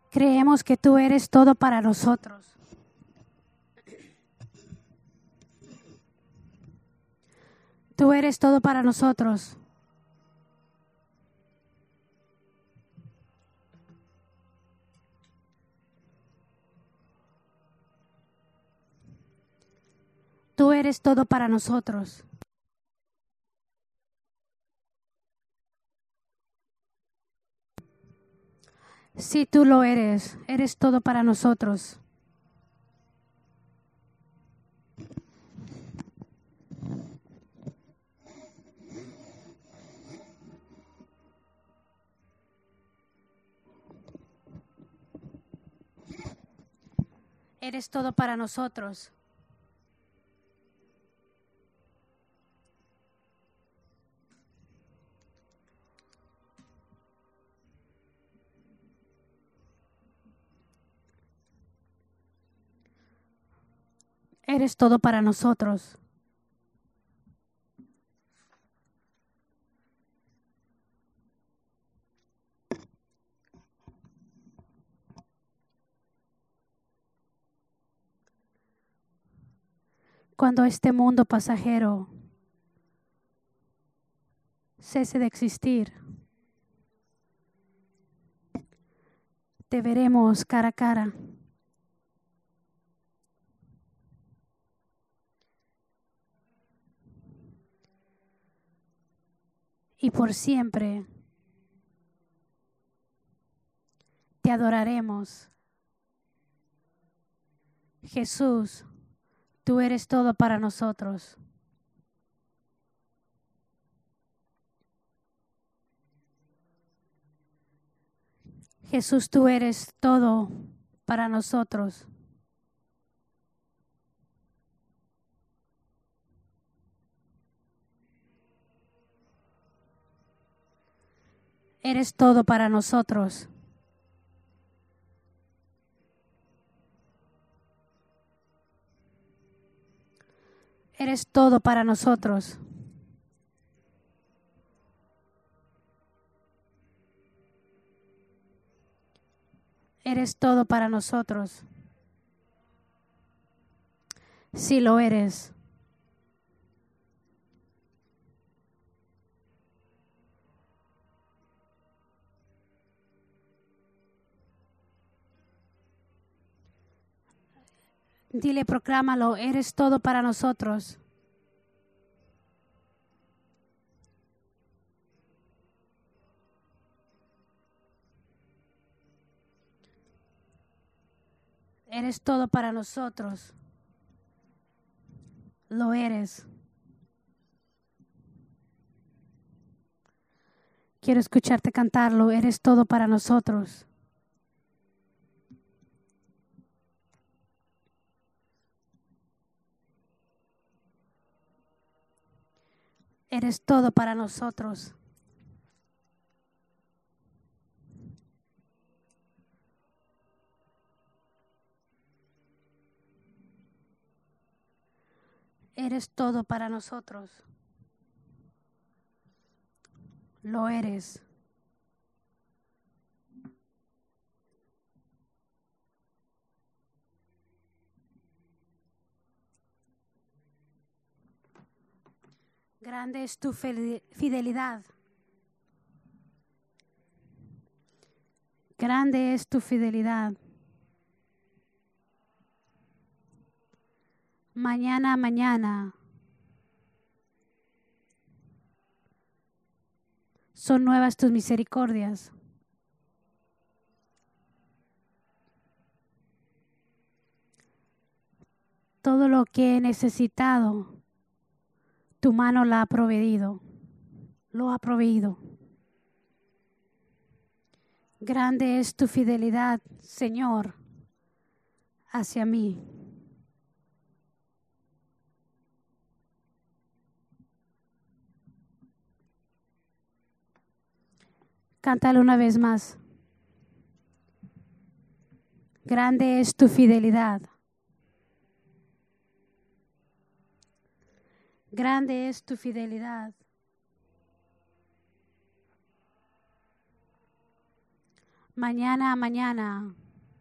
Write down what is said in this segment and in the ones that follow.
Creemos que tú eres todo para nosotros. Tú eres todo para nosotros. Tú eres todo para nosotros. Sí, tú lo eres. Eres todo para nosotros. Eres todo para nosotros. Eres todo para nosotros. Cuando este mundo pasajero cese de existir, te veremos cara a cara. Y por siempre te adoraremos. Jesús, tú eres todo para nosotros. Jesús, tú eres todo para nosotros. Eres todo para nosotros. Eres todo para nosotros. Eres todo para nosotros. Sí lo eres. Dile, proclámalo, eres todo para nosotros. Eres todo para nosotros. Lo eres. Quiero escucharte cantarlo, eres todo para nosotros. Eres todo para nosotros. Eres todo para nosotros. Lo eres. Grande es tu fidelidad. Grande es tu fidelidad. Mañana a mañana son nuevas tus misericordias. Todo lo que he necesitado, tu mano lo ha proveído. Grande es tu fidelidad, Señor, hacia mí. Cántalo una vez más. Grande es tu fidelidad. Grande es tu fidelidad. Mañana a mañana,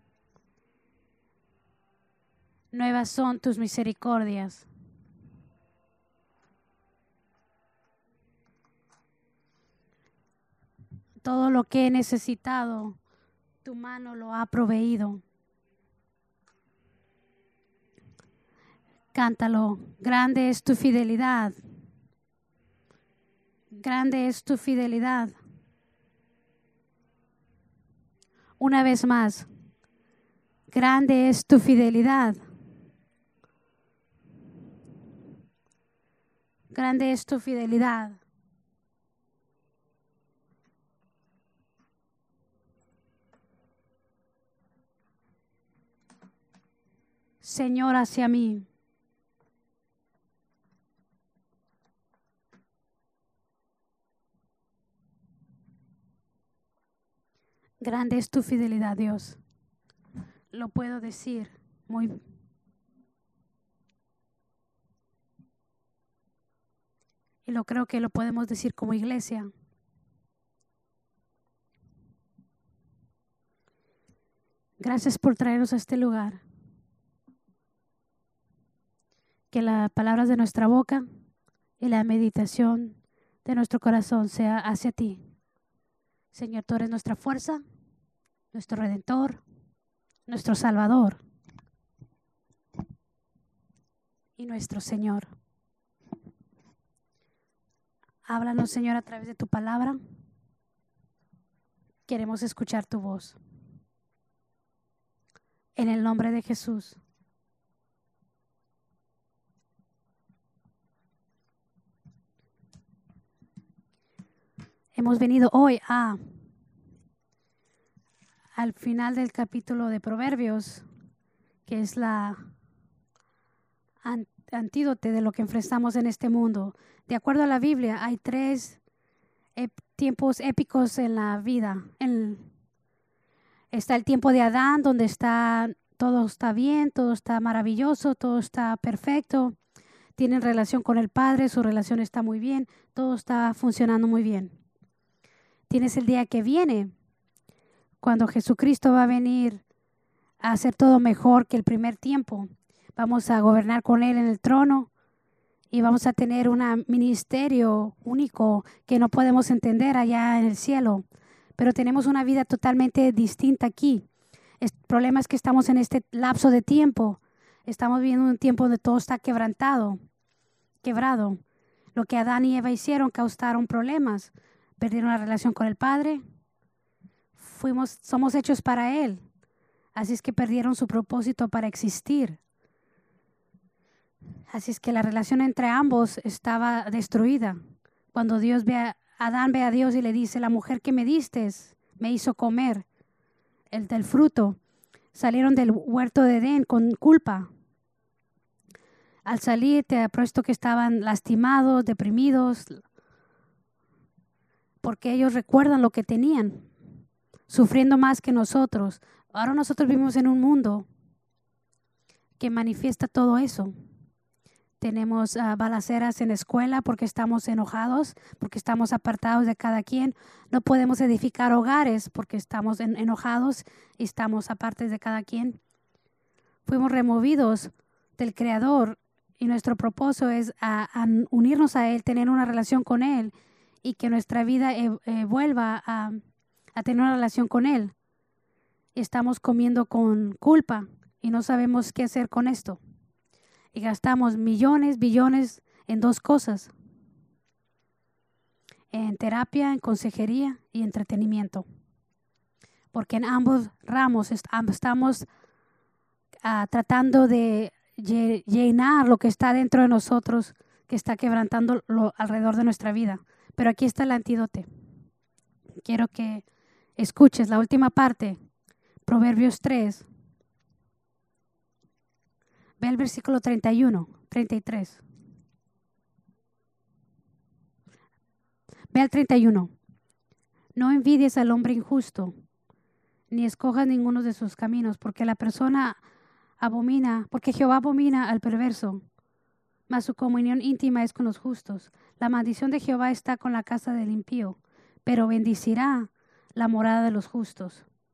nuevas son tus misericordias. Todo lo que he necesitado, tu mano lo ha proveído. Cántalo. Grande es tu fidelidad. Grande es tu fidelidad. Una vez más. Grande es tu fidelidad. Grande es tu fidelidad. Señor, hacia mí. Grande es tu fidelidad, Dios. Lo puedo decir muy. Y lo creo que lo podemos decir como iglesia. Gracias por traernos a este lugar. Que las palabras de nuestra boca y la meditación de nuestro corazón sea hacia ti. Señor, tú eres nuestra fuerza, nuestro Redentor, nuestro Salvador y nuestro Señor. Háblanos, Señor, a través de tu palabra. Queremos escuchar tu voz. En el nombre de Jesús. Hemos venido hoy al final del capítulo de Proverbios, que es la antídote de lo que enfrentamos en este mundo. De acuerdo a la Biblia, hay 3 tiempos épicos en la vida. Está el tiempo de Adán, donde todo está bien, todo está maravilloso, todo está perfecto. Tienen relación con el Padre, su relación está muy bien, todo está funcionando muy bien. Tienes el día que viene, cuando Jesucristo va a venir a hacer todo mejor que el primer tiempo. Vamos a gobernar con Él en el trono y vamos a tener un ministerio único que no podemos entender allá en el cielo. Pero tenemos una vida totalmente distinta aquí. El problema es que estamos en este lapso de tiempo. Estamos viviendo un tiempo donde todo está quebrado. Lo que Adán y Eva hicieron causaron problemas. Perdieron la relación con el Padre. Somos hechos para Él. Así es que perdieron su propósito para existir. Así es que la relación entre ambos estaba destruida. Cuando Adán ve a Dios y le dice, la mujer que me diste me hizo comer del fruto. Salieron del huerto de Edén con culpa. Al salir, te apuesto que estaban lastimados, deprimidos, porque ellos recuerdan lo que tenían, sufriendo más que nosotros. Ahora nosotros vivimos en un mundo que manifiesta todo eso. Tenemos balaceras en la escuela porque estamos enojados, porque estamos apartados de cada quien. No podemos edificar hogares porque estamos enojados y estamos apartes de cada quien. Fuimos removidos del Creador y nuestro propósito es a unirnos a Él, tener una relación con Él y que nuestra vida vuelva a tener una relación con Él. Estamos comiendo con culpa y no sabemos qué hacer con esto. Y gastamos millones, billones en 2 cosas. En terapia, en consejería y entretenimiento. Porque en ambos ramos estamos tratando de llenar lo que está dentro de nosotros, que está quebrantando alrededor de nuestra vida. Pero aquí está el antídoto. Quiero que escuches la última parte, Proverbios 3. Ve el versículo 31, 33. Ve al 31. No envidies al hombre injusto, ni escojas ninguno de sus caminos, porque Jehová abomina al perverso, mas su comunión íntima es con los justos. La maldición de Jehová está con la casa del impío, pero bendecirá la morada de los justos.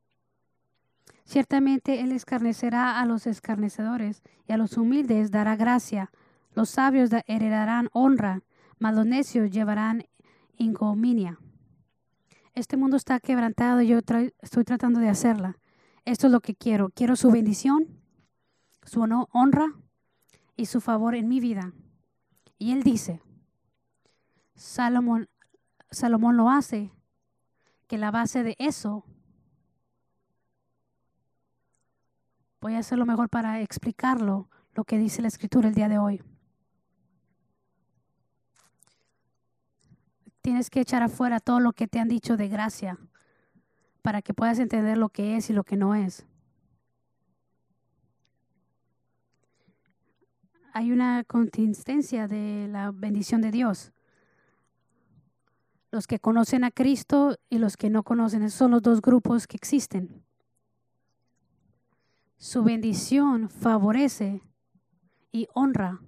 Ciertamente Él escarnecerá a los escarnecedores y a los humildes dará gracia. Los sabios heredarán honra, mas los necios llevarán ignominia. Este mundo está quebrantado y yo estoy tratando de hacerla. Esto es lo que quiero. Quiero su bendición, su honra y su favor en mi vida. Y Él dice, Salomón lo hace, que la base de eso, voy a hacer lo mejor para explicarlo, lo que dice la Escritura el día de hoy. Tienes que echar afuera todo lo que te han dicho de gracia para que puedas entender lo que es y lo que no es. Hay una consistencia de la bendición de Dios. Los que conocen a Cristo y los que no conocen, esos son los dos grupos que existen. Su bendición favorece y honra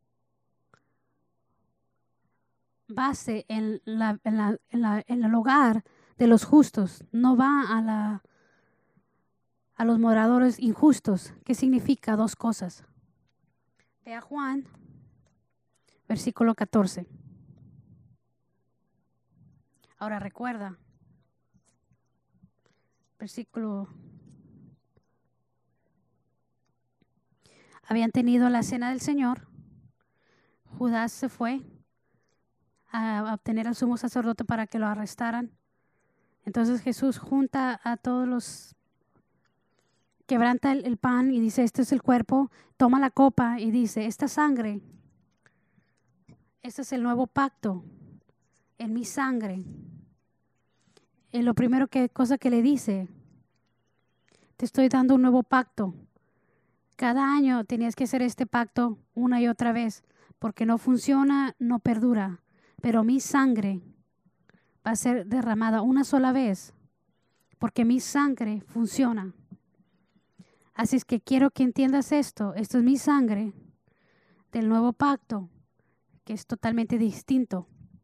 base en el hogar de los justos, no va a los moradores injustos. ¿Qué significa? Dos cosas. Ve a Juan, versículo 14. Ahora recuerda, versículo. Habían tenido la cena del Señor. Judas se fue a obtener al sumo sacerdote para que lo arrestaran. Entonces Jesús junta a todos los, quebranta el pan y dice, este es el cuerpo, toma la copa y dice, esta sangre, este es el nuevo pacto en mi sangre. Y lo primero cosa que le dice, te estoy dando un nuevo pacto. Cada año tenías que hacer este pacto una y otra vez, porque no funciona, no perdura. Pero mi sangre va a ser derramada una sola vez, porque mi sangre funciona. Así es que quiero que entiendas esto. Esto es mi sangre del nuevo pacto, que es totalmente distinto.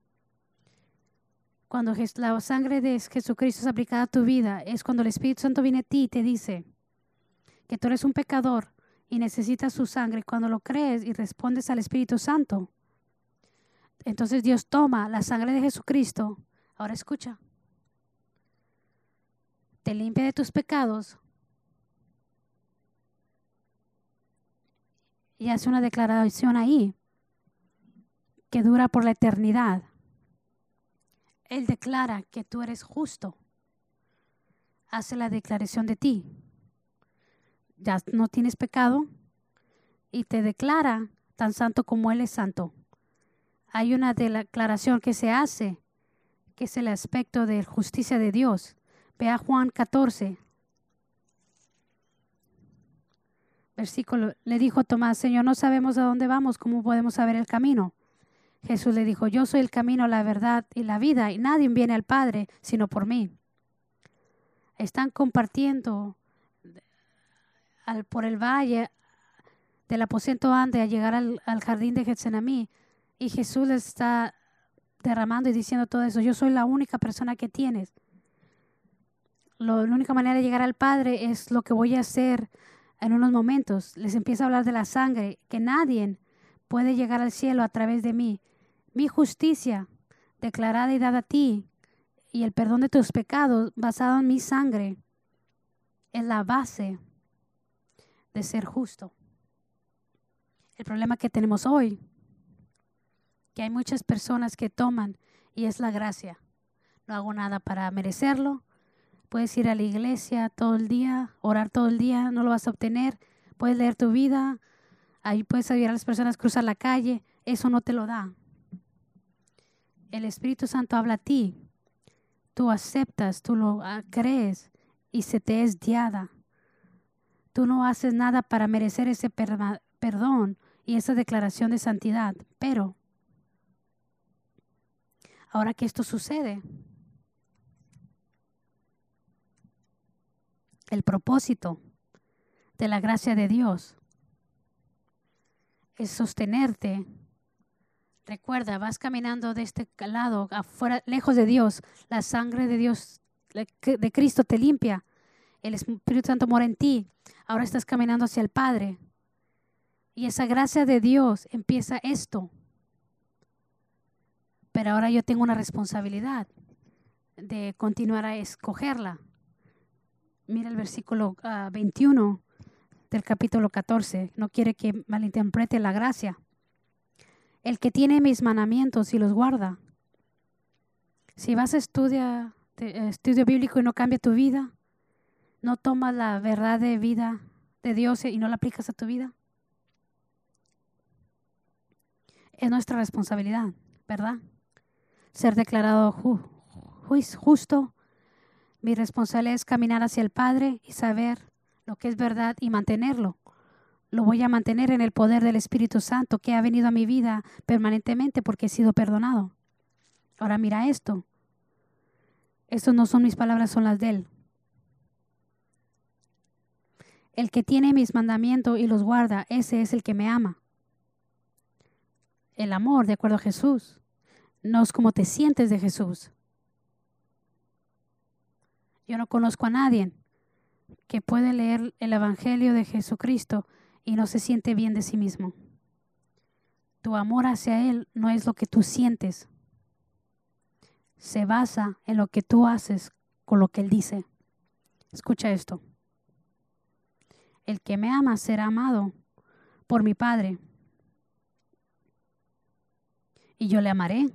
Cuando la sangre de Jesucristo es aplicada a tu vida, es cuando el Espíritu Santo viene a ti y te dice que tú eres un pecador y necesitas su sangre. Cuando lo crees y respondes al Espíritu Santo, entonces Dios toma la sangre de Jesucristo. Ahora escucha. Te limpia de tus pecados y hace una declaración ahí que dura por la eternidad. Él declara que tú eres justo. Hace la declaración de ti. Ya no tienes pecado y te declara tan santo como Él es santo. Hay una declaración que se hace, que es el aspecto de justicia de Dios. Ve a Juan 14. Versículo, le dijo Tomás, Señor, no sabemos a dónde vamos, ¿cómo podemos saber el camino? Jesús le dijo, yo soy el camino, la verdad y la vida, y nadie viene al Padre sino por mí. Están compartiendo por el valle del aposento ante a llegar al jardín de Getsemaní, y Jesús les está derramando y diciendo todo eso. Yo soy la única persona que tienes. La única manera de llegar al Padre es lo que voy a hacer en unos momentos. Les empieza a hablar de la sangre, que nadie puede llegar al cielo a través de mí. Mi justicia declarada y dada a ti y el perdón de tus pecados basado en mi sangre es la base de ser justo. El problema que tenemos hoy, que hay muchas personas que toman y es la gracia. No hago nada para merecerlo. Puedes ir a la iglesia todo el día, orar todo el día, no lo vas a obtener. Puedes leer tu vida, ahí puedes ayudar a las personas a cruzar la calle. Eso no te lo da. El Espíritu Santo habla a ti. Tú aceptas, tú lo crees y se te es guiada. Tú no haces nada para merecer ese perdón y esa declaración de santidad. Pero ahora que esto sucede, el propósito de la gracia de Dios es sostenerte. Recuerda, vas caminando de este lado, afuera, lejos de Dios. La sangre de Dios, de Cristo te limpia. el Espíritu Santo mora en ti. Ahora estás caminando hacia el Padre. Y esa gracia de Dios empieza esto. Pero ahora yo tengo una responsabilidad de continuar a escogerla. Mira el versículo 21 del capítulo 14. No quiere que malinterprete la gracia. El que tiene mis mandamientos y los guarda. Si vas a estudio bíblico y no cambia tu vida, no tomas la verdad de vida de Dios y no la aplicas a tu vida, es nuestra responsabilidad, ¿verdad? Ser declarado justo. Mi responsabilidad es caminar hacia el Padre y saber lo que es verdad y mantenerlo. Lo voy a mantener en el poder del Espíritu Santo que ha venido a mi vida permanentemente porque he sido perdonado. Ahora mira esto. Estas no son mis palabras, son las de Él. El que tiene mis mandamientos y los guarda, ese es el que me ama. El amor, de acuerdo a Jesús, no es como te sientes de Jesús. Yo no conozco a nadie que puede leer el Evangelio de Jesucristo y no se siente bien de sí mismo. Tu amor hacia Él no es lo que tú sientes. Se basa en lo que tú haces con lo que Él dice. Escucha esto. El que me ama será amado por mi Padre. Y yo le amaré.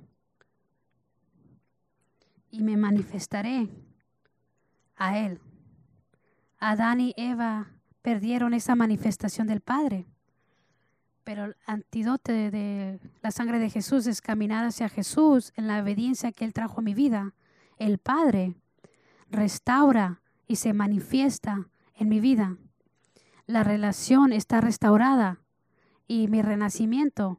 Y me manifestaré a Él. Adán y Eva perdieron esa manifestación del Padre. Pero el antídoto de la sangre de Jesús es caminar hacia Jesús en la obediencia que Él trajo a mi vida. El Padre restaura y se manifiesta en mi vida. La relación está restaurada y mi renacimiento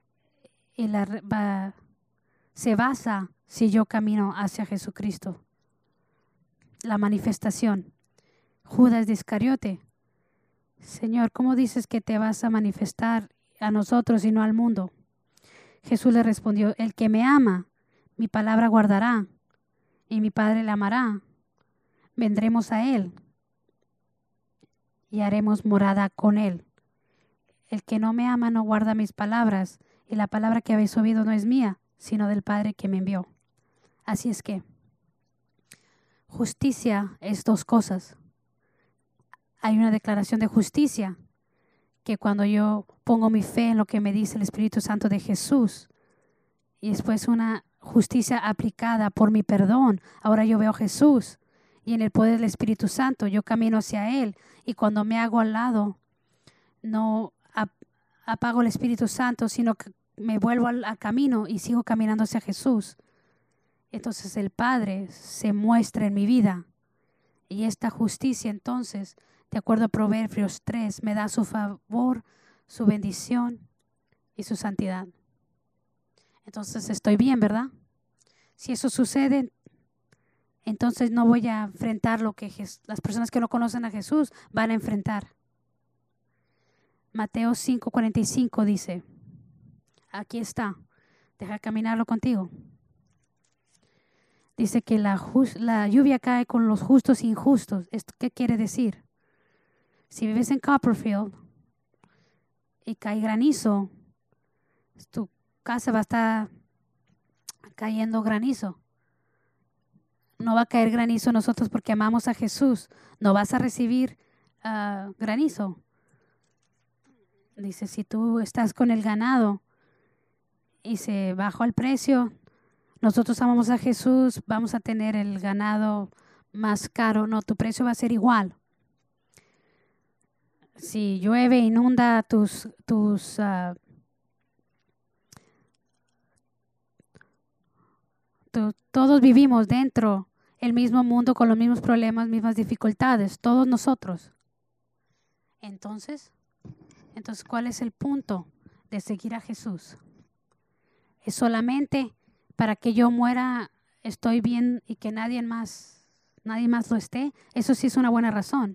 se basa si yo camino hacia Jesucristo. La manifestación. Judas de Iscariote. Señor, ¿cómo dices que te vas a manifestar a nosotros y no al mundo? Jesús le respondió, el que me ama, mi palabra guardará, y mi Padre le amará. Vendremos a Él y haremos morada con Él. El que no me ama no guarda mis palabras, y la palabra que habéis oído no es mía, sino del Padre que me envió. Así es que justicia es dos cosas. Hay una declaración de justicia, que cuando yo pongo mi fe en lo que me dice el Espíritu Santo de Jesús, y después una justicia aplicada por mi perdón, ahora yo veo a Jesús, y en el poder del Espíritu Santo yo camino hacia Él, y cuando me hago al lado, no apago el Espíritu Santo, sino que me vuelvo al camino y sigo caminando hacia Jesús. Entonces el Padre se muestra en mi vida, y esta justicia entonces, de acuerdo a Proverbios 3, me da su favor, su bendición y su santidad. Entonces estoy bien, ¿verdad? Si eso sucede, entonces no voy a enfrentar lo que las personas que no conocen a Jesús van a enfrentar. Mateo 5:45 dice, aquí está, deja caminarlo contigo. Dice que la lluvia cae con los justos e injustos. ¿Esto qué quiere decir? Si vives en Copperfield y cae granizo, tu casa va a estar cayendo granizo. No va a caer granizo nosotros porque amamos a Jesús. No vas a recibir granizo. Dice, si tú estás con el ganado y se bajó el precio, nosotros amamos a Jesús, vamos a tener el ganado más caro. No, tu precio va a ser igual. Si llueve, inunda todos vivimos dentro del mismo mundo con los mismos problemas, mismas dificultades, todos nosotros. Entonces, ¿cuál es el punto de seguir a Jesús? ¿Es solamente para que yo muera, estoy bien y que nadie más lo esté? Eso sí es una buena razón.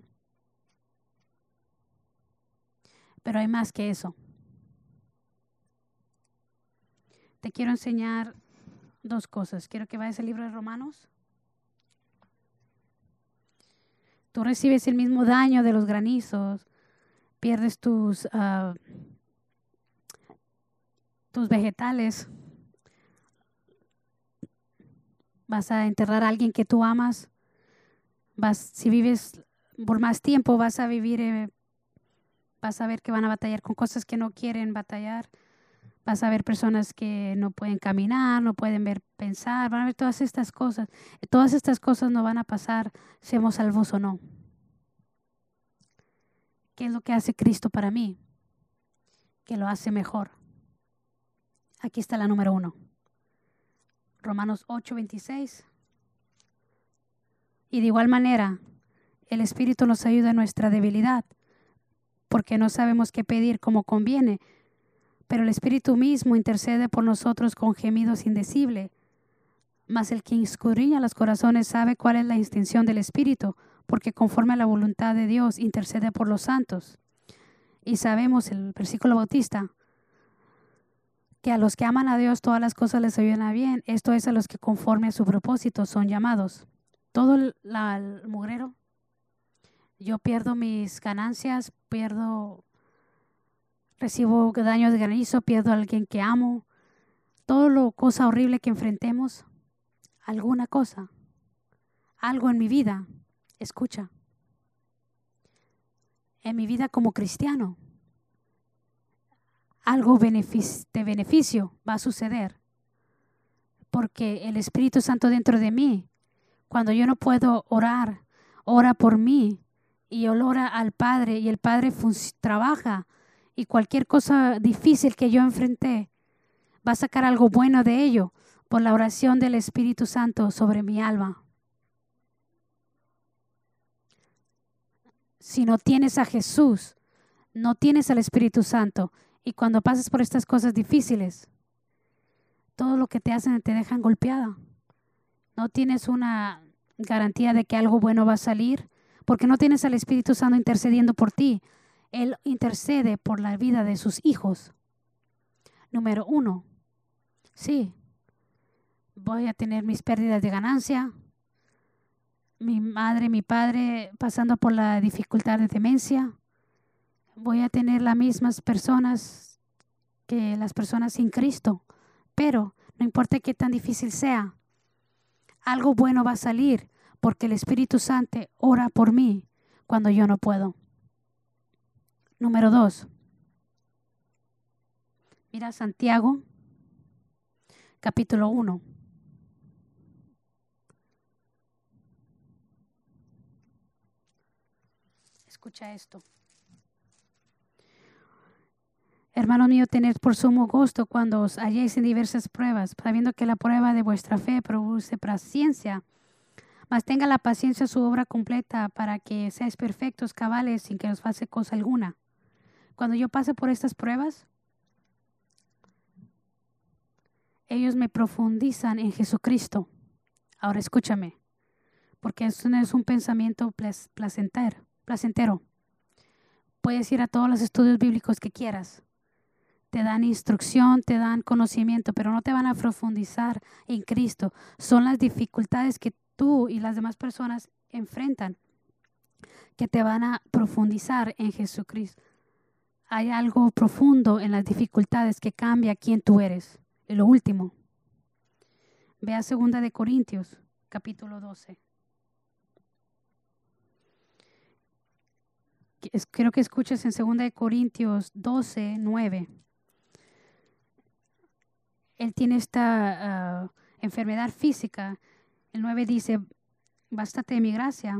Pero hay más que eso. Te quiero enseñar dos cosas. Quiero que vayas al libro de Romanos. Tú recibes el mismo daño de los granizos, pierdes tus vegetales, vas a enterrar a alguien que tú amas, si vives por más tiempo vas a vivir, vas a ver que van a batallar con cosas que no quieren batallar, vas a ver personas que no pueden caminar, no pueden pensar, van a ver todas estas cosas. Todas estas cosas no van a pasar, seamos salvos o no. ¿Qué es lo que hace Cristo para mí? Que lo hace mejor. Aquí está la número 1. Romanos 8:26. Y de igual manera, el Espíritu nos ayuda en nuestra debilidad, porque no sabemos qué pedir como conviene, pero el Espíritu mismo intercede por nosotros con gemidos indecibles. Mas el que escudriña los corazones sabe cuál es la intención del Espíritu, porque conforme a la voluntad de Dios intercede por los santos. Y sabemos, el versículo bautista, que a los que aman a Dios todas las cosas les ayudan a bien. Esto es a los que conforme a su propósito son llamados. Todo el mugrero, yo pierdo mis ganancias, recibo daños de granizo, pierdo a alguien que amo. Todo lo cosa horrible que enfrentemos, alguna cosa, algo en mi vida, escucha, en mi vida como cristiano, algo de beneficio va a suceder, porque el Espíritu Santo dentro de mí, cuando yo no puedo orar, ora por mí y ora al Padre, y el Padre trabaja, y cualquier cosa difícil que yo enfrenté va a sacar algo bueno de ello por la oración del Espíritu Santo sobre mi alma. Si no tienes a Jesús, no tienes al Espíritu Santo, y cuando pasas por estas cosas difíciles, todo lo que te hacen te dejan golpeada. No tienes una garantía de que algo bueno va a salir, porque no tienes al Espíritu Santo intercediendo por ti. Él intercede por la vida de sus hijos. Número 1, sí, voy a tener mis pérdidas de ganancia, mi madre, mi padre pasando por la dificultad de demencia. Voy a tener las mismas personas que las personas sin Cristo, pero no importa qué tan difícil sea, algo bueno va a salir porque el Espíritu Santo ora por mí cuando yo no puedo. Número 2, mira Santiago, capítulo 1. Escucha esto. Hermano mío, tened por sumo gusto cuando os halléis en diversas pruebas, sabiendo que la prueba de vuestra fe produce paciencia. Mas tenga la paciencia su obra completa para que seáis perfectos, cabales, sin que os falte cosa alguna. Cuando yo pase por estas pruebas, ellos me profundizan en Jesucristo. Ahora escúchame, porque eso no es un pensamiento placentero. Puedes ir a todos los estudios bíblicos que quieras. Te dan instrucción, te dan conocimiento, pero no te van a profundizar en Cristo. Son las dificultades que tú y las demás personas enfrentan que te van a profundizar en Jesucristo. Hay algo profundo en las dificultades que cambia quién tú eres. Y lo último, ve a 2 de Corintios, capítulo 12. Quiero que escuches en 2 de Corintios 12, 9. Él tiene esta enfermedad física. El 9 dice, bástate mi gracia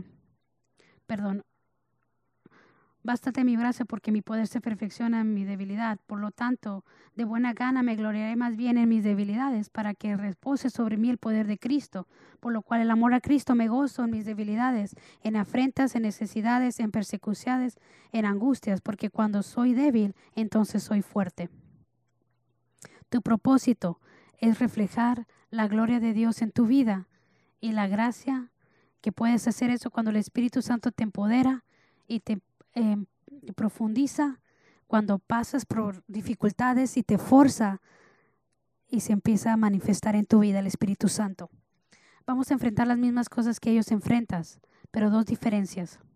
porque mi poder se perfecciona en mi debilidad. Por lo tanto, de buena gana me gloriaré más bien en mis debilidades, para que repose sobre mí el poder de Cristo. Por lo cual el amor a Cristo me gozo en mis debilidades, en afrentas, en necesidades, en persecuciones, en angustias, porque cuando soy débil, entonces soy fuerte. Tu propósito es reflejar la gloria de Dios en tu vida y la gracia que puedes hacer eso cuando el Espíritu Santo te empodera y te profundiza, cuando pasas por dificultades y te forza y se empieza a manifestar en tu vida el Espíritu Santo. Vamos a enfrentar las mismas cosas que ellos enfrentan, pero 2 diferencias.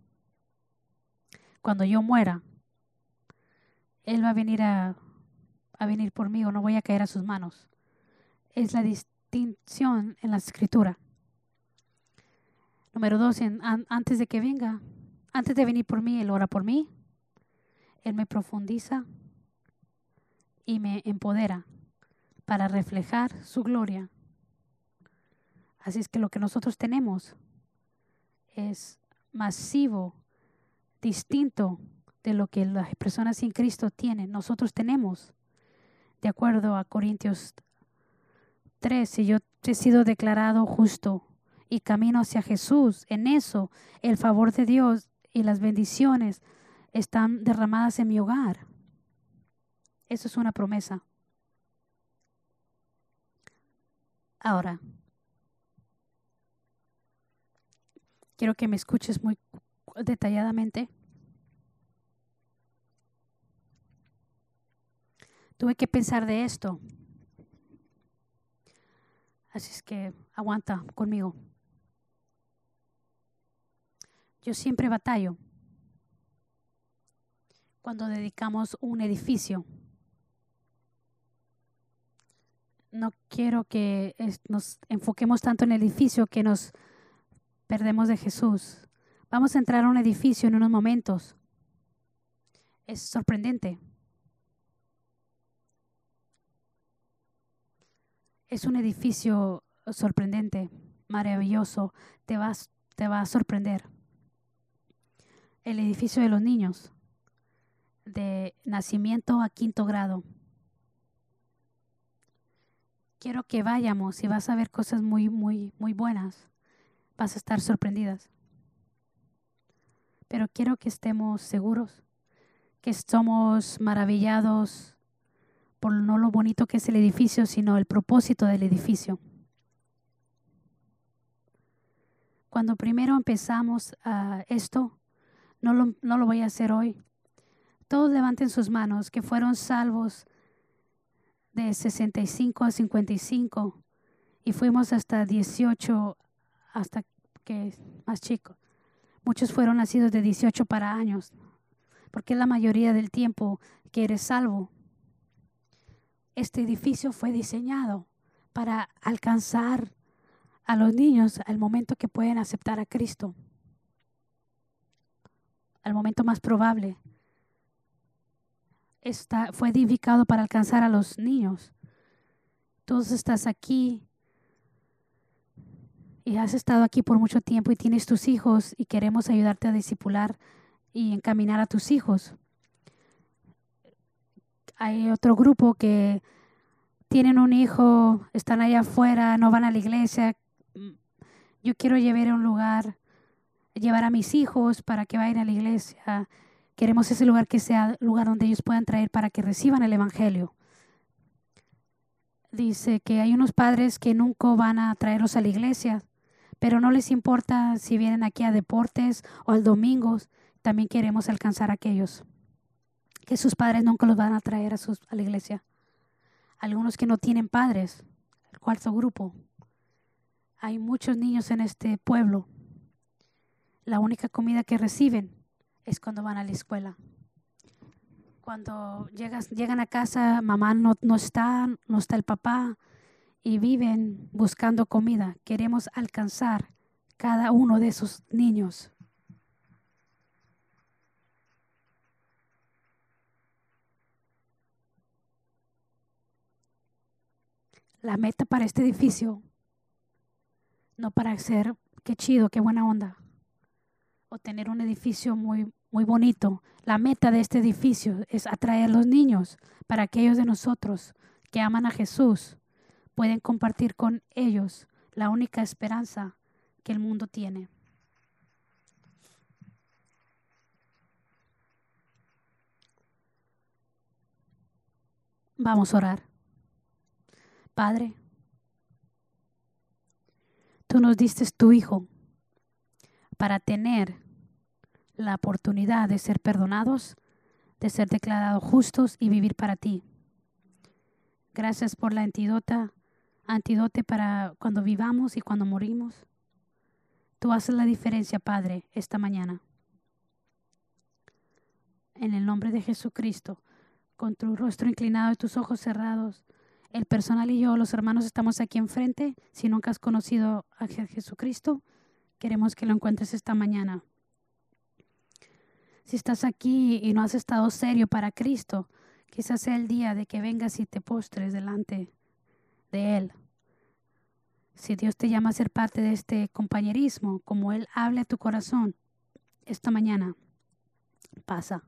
Cuando yo muera, Él va a venir por mí o no voy a caer a sus manos. Es la distinción en la escritura. Número 2, antes de que venga, antes de venir por mí, Él ora por mí. Él me profundiza y me empodera para reflejar su gloria. Así es que lo que nosotros tenemos es masivo, distinto de lo que las personas sin Cristo tienen. Nosotros tenemos, de acuerdo a Corintios 3, si yo he sido declarado justo y camino hacia Jesús, en eso el favor de Dios y las bendiciones están derramadas en mi hogar. Eso es una promesa. Ahora, quiero que me escuches muy detalladamente. Tuve que pensar de esto. Así es que aguanta conmigo. Yo siempre batallo cuando dedicamos un edificio. No quiero que nos enfoquemos tanto en el edificio que nos perdemos de Jesús. Vamos a entrar a un edificio en unos momentos. Es sorprendente. Es un edificio sorprendente, maravilloso. Te va a sorprender. El edificio de los niños, de nacimiento a 5º grado. Quiero que vayamos y vas a ver cosas muy, muy, muy buenas. Vas a estar sorprendidas. Pero quiero que estemos seguros, que estamos maravillados por no lo bonito que es el edificio, sino el propósito del edificio. Cuando primero empezamos esto, no lo voy a hacer hoy. Todos levanten sus manos que fueron salvos de 65 a 55 y fuimos hasta 18, hasta que más chico. Muchos fueron nacidos de 18 para años, porque es la mayoría del tiempo que eres salvo. Este edificio fue diseñado para alcanzar a los niños al momento que pueden aceptar a Cristo, al momento más probable. Fue edificado para alcanzar a los niños. Tú estás aquí y has estado aquí por mucho tiempo y tienes tus hijos y queremos ayudarte a discipular y encaminar a tus hijos. Hay otro grupo que tienen un hijo, están allá afuera, no van a la iglesia. Yo quiero llevar a un lugar, llevar a mis hijos para que vayan a la iglesia. Queremos ese lugar que sea el lugar donde ellos puedan traer para que reciban el evangelio. Dice que hay unos padres que nunca van a traerlos a la iglesia, pero no les importa si vienen aquí a deportes o al domingo. También queremos alcanzar a aquellos que sus padres nunca los van a traer a la iglesia. Algunos que no tienen padres, el 4º grupo. Hay muchos niños en este pueblo. La única comida que reciben es cuando van a la escuela. Cuando llegan a casa, mamá no está el papá y viven buscando comida. Queremos alcanzar cada uno de esos niños. La meta para este edificio, no para ser qué chido, qué buena onda, o tener un edificio muy, muy bonito. La meta de este edificio es atraer a los niños para que aquellos de nosotros que aman a Jesús pueden compartir con ellos la única esperanza que el mundo tiene. Vamos a orar. Padre, tú nos diste tu Hijo para tener la oportunidad de ser perdonados, de ser declarados justos y vivir para ti. Gracias por la antídote para cuando vivamos y cuando morimos. Tú haces la diferencia, Padre, esta mañana. en el nombre de Jesucristo, con tu rostro inclinado y tus ojos cerrados. El personal y yo, los hermanos, estamos aquí enfrente. Si nunca has conocido a Jesucristo, queremos que lo encuentres esta mañana. Si estás aquí y no has estado serio para Cristo, quizás sea el día de que vengas y te postres delante de Él. Si Dios te llama a ser parte de este compañerismo, como Él hable a tu corazón esta mañana, pasa.